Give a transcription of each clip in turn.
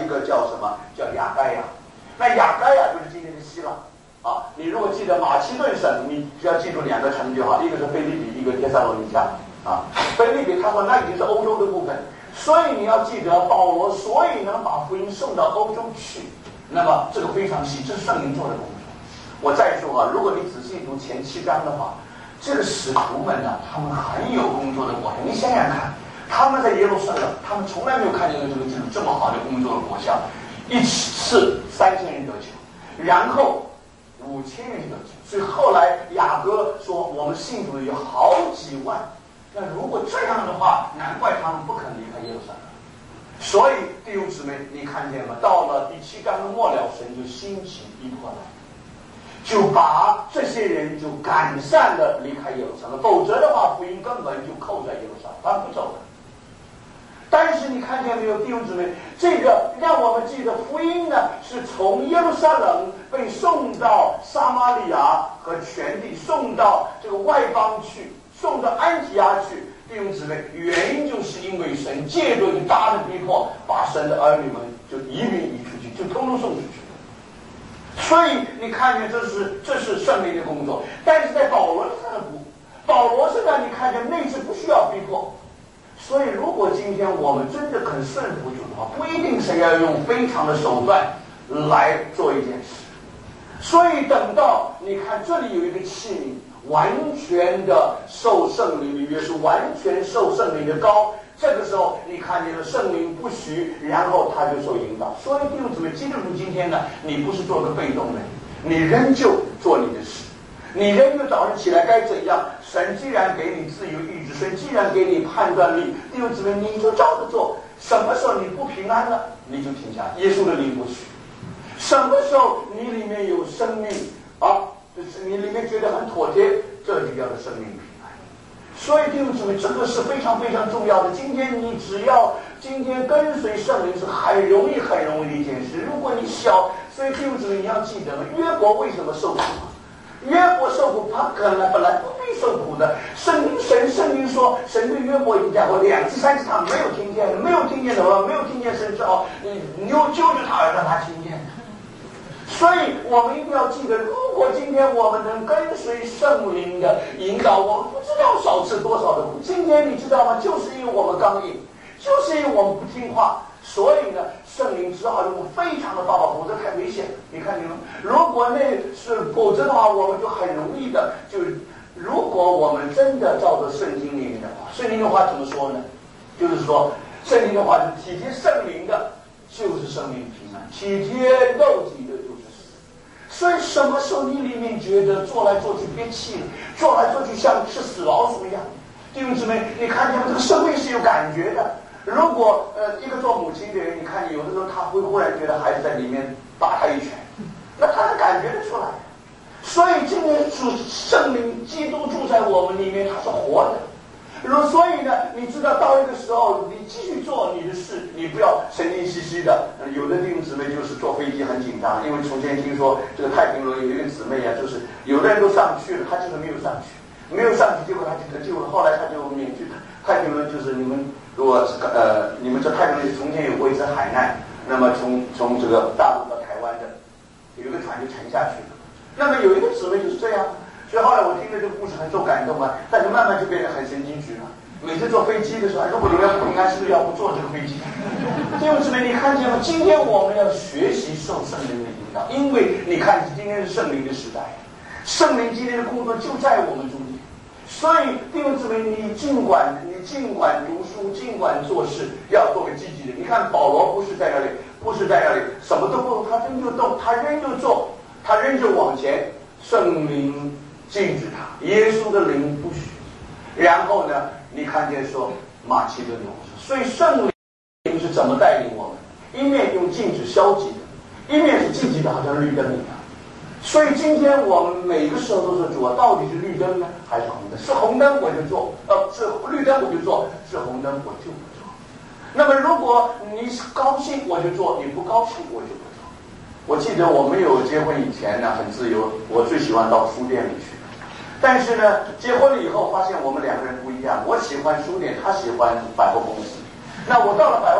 一个叫什么？叫雅该亚。那雅该亚就是今天的希腊啊。你如果记得马其顿省，你只要记住2个城就好，一个是腓立比，一个帖撒罗尼迦啊。腓立比他说那已经是欧洲的部分，所以你要记得保罗所以能把福音送到欧洲去，那么这个非常细，这是圣灵做的工作。我再说啊，如果你仔细读前7章的话，这个使徒们呢，他们很有工作的果效。你想想看，他们在耶路撒冷，他们从来没有看见过这么好的工作的果效。一次3000人得救，然后5000人得救，所以后来雅各说我们信主有好几万。那如果这样的话，难怪他们不肯离开耶路撒冷。所以弟兄姊妹，你看见吗？到了第7章的末了，神就兴起逼迫来，就把这些人就赶散了，离开耶路撒冷。否则的话，福音根本就扣在耶路撒冷，他不走的。但是你看见没有，弟兄姊妹，这个让我们记得福音呢，是从耶路撒冷被送到撒玛利亚和全地，送到这个外邦去，送到安提阿去。弟兄姊妹，原因就是因为神借着一大的逼迫，把神的儿女们就移出去，就通通送出去。所以你看见这是圣灵的工作。但是在保罗身上，保罗身上你看见那次不需要逼迫。所以如果今天我们真的肯顺服主的话，不一定是要用非常的手段来做一件事。所以等到你看这里有一个器皿，完全的受圣灵的约，是完全受圣灵的膏，这个时候你看见了圣灵不许，然后他就受引导。所以弟兄姊妹，基督徒今天呢，你不是做个被动的，你仍旧做你的事，你仍旧早上起来该怎样。神既然给你自由意志，神既然给你判断力，弟兄姊妹，你就照着做。什么时候你不平安了，你就停下，耶稣的灵不许。什么时候你里面有生命啊，就是你里面觉得很妥帖，这就叫做生命平安。所以弟兄姊妹，这个是非常非常重要的。今天你只要今天跟随圣灵是很容易的一件事。如果你所以弟兄姊妹，你要记得，约伯为什么受苦？约伯受苦，他本来不必受苦的。圣灵说，神对约伯已经讲过2次3次，他没有听见的，没有听见的话，没有听见神说你又救救他，让他听见。所以我们一定要记得，如果今天我们能跟随圣灵的引导，我们不知道少吃多少的苦。今天你知道吗？就是因为我们刚硬，就是因为我们不听话，所以呢，圣灵只好用非常的方法，否则太危险。你看见吗？否则的话，我们就很容易的如果我们真的照着圣经里面的话，圣经的话怎么说呢？就是说，圣经的话是体贴圣灵的，就是生命平安；体贴肉体的，就是死。所以什么时候你里面觉得做来做去憋气了，做来做去像是死老鼠一样，弟兄姊妹，你看见这个生命是有感觉的。如果一个做母亲的人，你看有的时候他会忽然觉得孩子在里面打他一拳，那他能感觉得出来。所以今天圣灵基督住在我们里面，他是活的。所以呢，你知道到一个时候，你继续做你的事，你不要神经兮兮的。有的弟兄姊妹就是坐飞机很紧张，因为从前听说这个太平轮有一个姊妹啊，就是有的人都上去了，他就是没有上去，结果他就得救了。后来他就免去太平轮，就是你们如果你们这太平轮从前有过一次海难，那么从这个大陆到台湾的有一个船就沉下去了。那么有一个姊妹就是这样，所以后来我听了这个故事很受感动啊，但是慢慢就变得很神经质了。每次坐飞机的时候，如果你要不平安，是不是要不坐这个飞机？弟兄姊妹，你看见吗？今天我们要学习受圣灵的引导，因为你看今天是圣灵的时代，圣灵今天的工作就在我们中间。所以弟兄姊妹，你尽管读书，尽管做事，要做个积极的。你看保罗不是在那里什么都不动，他仍旧动，他仍旧做，他仍旧往前。圣灵禁止他，耶稣的灵不许。然后呢，你看见说马其顿勇士，所以圣灵是怎么带领我们？一面用禁止消极的，一面是积极的，好像绿灯一样。所以今天我们每个时候都是主啊，到底是绿灯呢，还是红灯？是红灯我就做，是绿灯我就做，是红灯我就不做。那么如果你高兴我就做，你不高兴我就不做。我记得我没有结婚以前呢，很自由，我最喜欢到书店里去。但是呢，结婚了以后发现我们两个人不一样，我喜欢书店，他喜欢百货公司。那我到了百货公司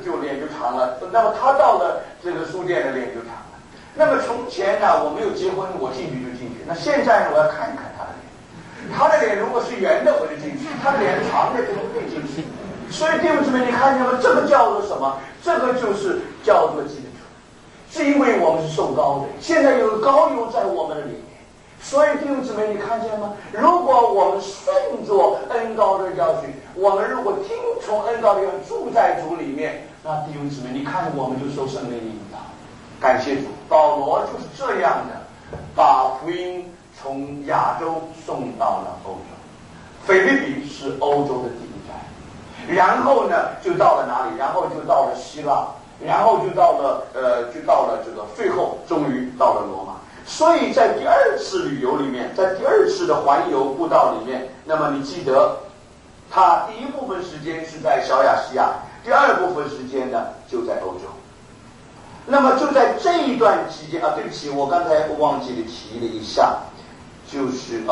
就脸就长了，那么他到了这个书店的脸就长了。那么从前呢，我没有结婚，我进去就进去。那现在呢，我要看一看他的脸。他的脸如果是圆的，我就进去；他的脸长的，就不会进去。所以弟兄姊妹，你看见吗？这个叫做什么？这个就是叫做基督徒，是因为我们是受膏的，现在有膏油在我们的里面。所以弟兄姊妹，你看见吗？如果我们顺着恩膏的教训，我们如果听从恩膏的教训，住在主里面，那弟兄姊妹，你看我们就受圣灵的引导。感谢主，保罗就是这样的，把福音从亚洲送到了欧洲。腓立比是欧洲的第一站，然后呢就到了哪里？然后就到了希腊，然后就到了这个，最后终于到了罗马。所以在第二次旅游里面，在第二次的环游步道里面，那么你记得，他第一部分时间是在小亚细亚，第二部分时间呢就在欧洲。那么就在这一段期间对不起，我刚才忘记了提了一下，就是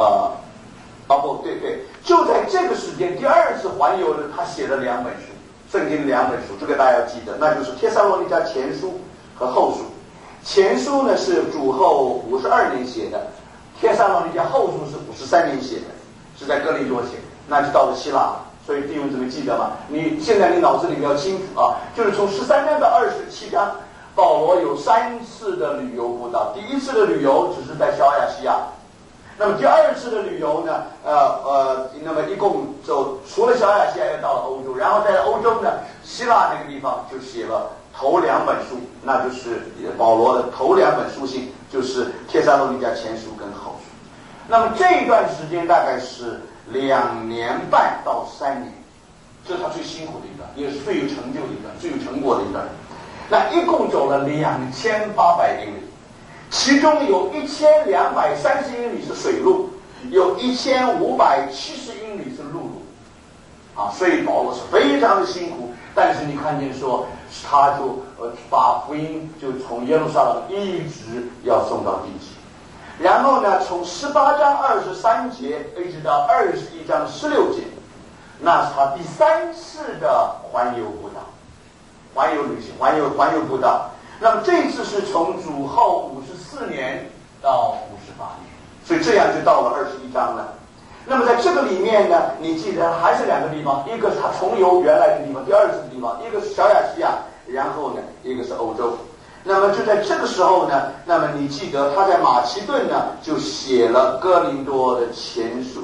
就在这个时间，第二次环游呢，他写了2本书，圣经2本书，这个大家要记得，那就是帖撒罗尼迦前书和后书。前书呢是主后52年写的，帖撒罗尼迦后书是53年写的，是在哥林多写的，那就到了希腊了。所以弟兄姊妹记得吗？现在你脑子里比较清楚啊，就是从13章到27章，保罗有3次的旅游步道。第一次的旅游只是在小亚细亚，那么第二次的旅游呢，那么一共就除了小亚细亚又到了欧洲，然后在欧洲呢，希腊那个地方就写了头2本书，那就是保罗的头2本书信，就是帖撒罗尼迦前书跟后书。那么这一段时间大概是2年半到3年，这是他最辛苦的一段，也是最有成就的一段，最有成果的一段。那一共走了2800英里，其中有1230英里是水路，有1570英里是陆路，所以保罗是非常的辛苦。但是你看见说，他就把福音就从耶路撒冷一直要送到地极，然后呢，从18章23节一直到21章16节，那是他第3次的环游步道。环游旅行，环游步道。那么这次是从主后54年到58年，所以这样就到了21章了。那么在这个里面呢，你记得还是2个地方，一个是他重游原来的地方，第2次的地方，一个是小亚细亚，然后呢，一个是欧洲。那么就在这个时候呢，那么你记得他在马其顿呢就写了哥林多的前书，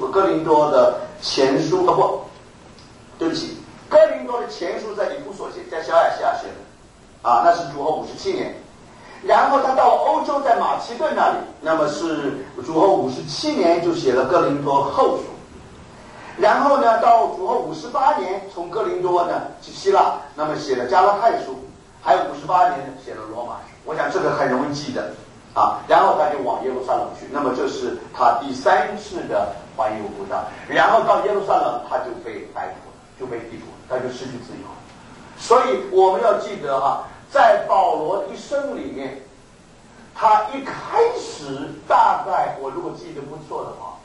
对不起。哥林多的前书在以弗所写，在小亚细亚写的，那是主后57年。然后他到了欧洲，在马其顿那里，那么是主后57年就写了哥林多后书。然后呢，到主后58年，从哥林多呢去希腊，那么写了加拉太书，还有58年呢写了罗马书。我想这个很容易记得然后他就往耶路撒冷去，那么这是他第3次的环游步道。然后到耶路撒冷，他就被逮捕了，就被逮捕，他就失去自由。所以我们要记得在保罗的一生里面，他一开始大概我如果记得不错的话，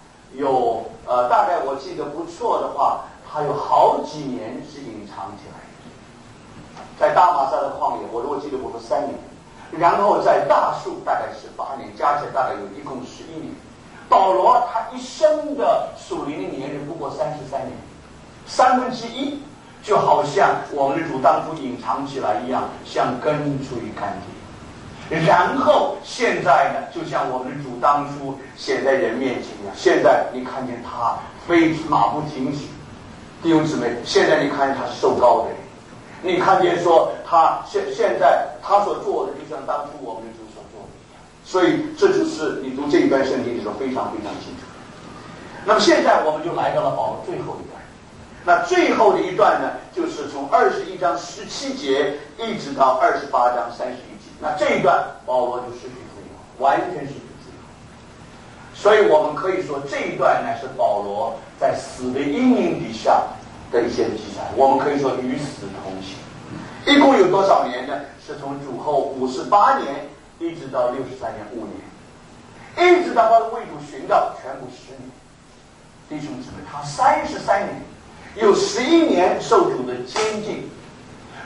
他有好几年是隐藏起来的。在大马撒的旷野，我如果记得不错3年，然后在大树大概18年，加起来大概一共11年。保罗他一生的属灵的年日不过33年，1/3，就好像我们的主当初隐藏起来一样，像根出于干地。然后现在呢，就像我们的主当初显在人面前一样，现在你看见他飞马不停蹄。弟兄姊妹，现在你看见他是受膏的人，你看见说他现在他所做的就像当初我们的主所做的一样。所以这就是你读这一段圣经的时候非常非常清楚。那么现在我们就来到了保罗最后一段。那最后的一段呢，就是从21章17节一直到28章31节。那这一段保罗就失去自由，完全失去自由。所以我们可以说这一段呢是保罗在死的阴影底下的一些记载，我们可以说与死同行。一共有多少年呢？是从主后58年一直到63年5年，一直到他为主寻道全部10年。弟兄姊妹，他33年，有11年受主的监禁，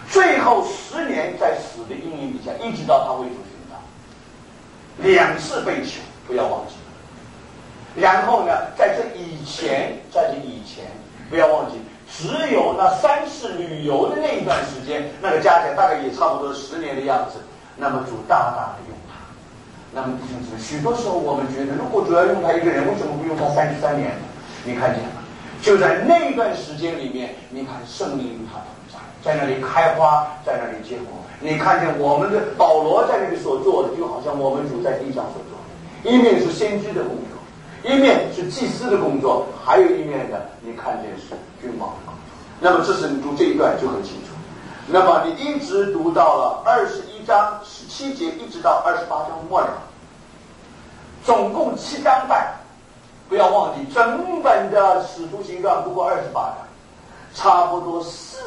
最后10年在死的阴影底下，一直到他为主寻找，2次被囚，不要忘记。然后呢，在这以前，不要忘记，只有那3次旅游的那一段时间，那个加起来大概也差不多10年的样子。那么主大大的用他。那么弟兄姊妹，许多时候我们觉得，如果主要用他一个人，为什么不用他33年呢？你看见吗？就在那段时间里面，你看圣灵与他同在，在那里开花，在那里结果。你看见我们的保罗在那里所做的，就好像我们主在地上所做的，一面是先知的工作，一面是祭司的工作，还有一面呢，你看见是君王的工作。那么这是你读这一段就很清楚。那么你一直读到了21章17节，一直到28章末了，总共7章半。不要忘记，整本的使徒行传不过28章，差不多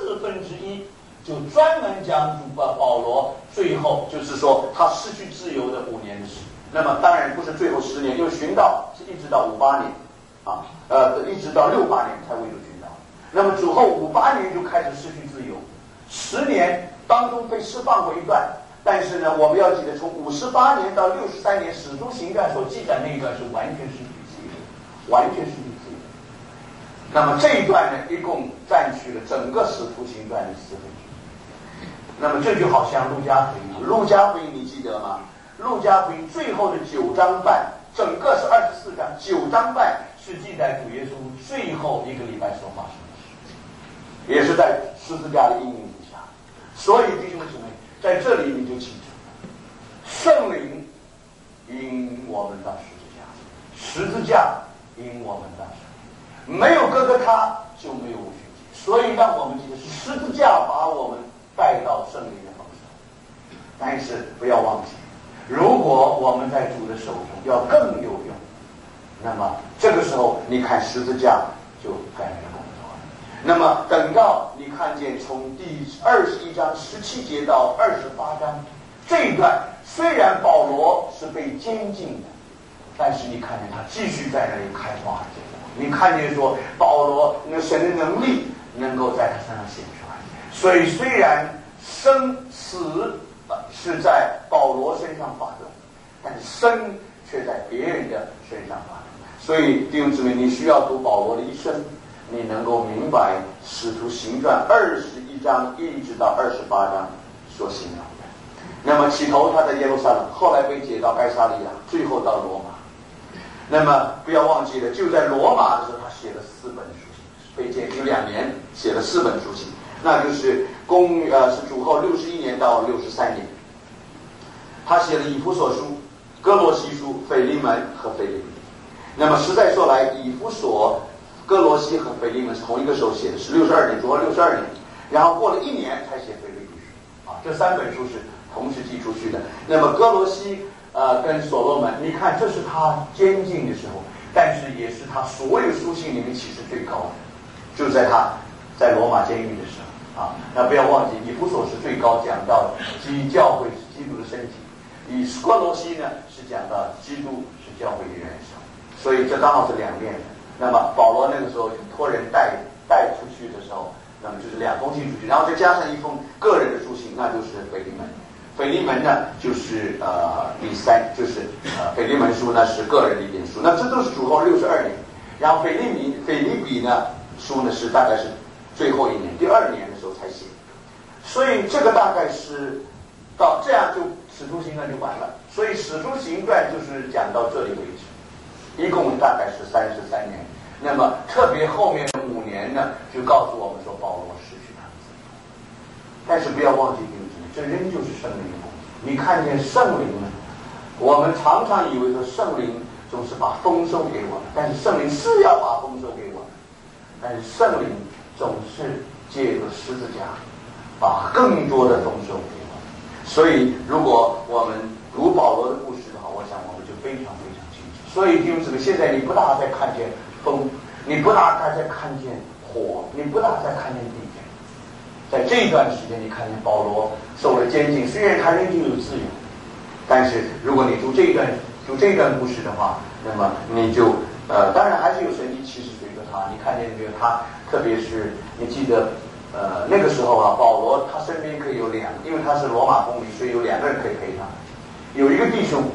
1/4就专门讲保罗最后就是说他失去自由的5年的事。那么当然不是最后10年，因为寻道是一直到58年啊，一直到68年才为主寻道。那么主后58年就开始失去自由，10年当中被释放过一段。但是呢，我们要记得，从58年到63年，使徒行传所记载那一段是完全失去自由，完全失去自由。那么这一段呢，一共占据了整个使徒行传的1/4。那么这就好像路加福音，路加福音你记得吗？路加福音最后的9章半，整个是24章，9章半是记载主耶稣最后1个礼拜所发生的事，也是在十字架的阴影底下。所以弟兄姊妹，在这里你就清楚，圣灵引我们到十字架引我们到圣灵，没有哥哥他就没有无穷极。所以让我们记得是十字架把我们带到圣灵的丰盛。但是不要忘记，如果我们在主的手中要更有用，那么这个时候你看十字架就该来工作了。那么等到你看见从第21章17节到28章这一段，虽然保罗是被监禁的，但是你看见他继续在那里开花结果。你看见说保罗那神的能力能够在他身上显出来。所以虽然生死是在保罗身上发生，但是生却在别人的身上发生。所以弟兄姊妹，你需要读保罗的一生，你能够明白使徒行传21章一直到28章所形容的。那么起头他在耶路撒冷，后来被解到该撒利亚，最后到罗马。那么不要忘记了，就在罗马的时候，他写了4本书信，被监禁2年，写了4本书信，那就是是主后61年到63年。他写了以弗所书、哥罗西书、腓利门和腓立比。那么实在说来，以弗所、哥罗西和腓利门是同一个时候写的，是62年，主后62年，然后过了1年才写腓立比书。这3本书是同时寄出去的。那么哥罗西跟所罗门，你看这是他监禁的时候，但是也是他所有书信里面启示最高的，就在他在罗马监狱的时候那不要忘记，以弗所是最高，讲到教会是基督的身体；以哥罗西呢是讲到基督是教会的元首。所以这刚好是2面的。那么保罗那个时候就托人带出去的时候，那么就是2封信出去，然后再加上1封个人的书信，那就是腓利门。腓利门呢就是第3，就是腓利门书呢是个人的一点书，那这都是主后62年。然后腓立比呢书呢是大概是最后1年，第2年的时候才写。所以这个大概是到这样就使徒行传就完了。所以使徒行传就是讲到这里为止，一共大概是33年。那么特别后面的5年呢，就告诉我们说保罗失去他的自由。但是不要忘记弟兄姊妹，这仍旧是圣灵的工作。你看见圣灵呢，我们常常以为说圣灵总是把丰收给我们，但是圣灵是要把丰收给我们，但是圣灵总是借着十字架把更多的丰收给我们。所以如果我们读保罗的故事的话，我想我们就非常非常清楚。所以弟兄姊妹，现在你不大再看见风，你不大再看见火，你不大再看见地震。在这一段时间，你看见保罗受了监禁，虽然他仍旧有自由，但是如果你读这一段故事的话，那么你就当然还是有神迹奇事随着他。你看见这个他，特别是你记得那个时候啊，保罗他身边可以有因为他是罗马公民，所以有2个人可以陪他。有一个弟兄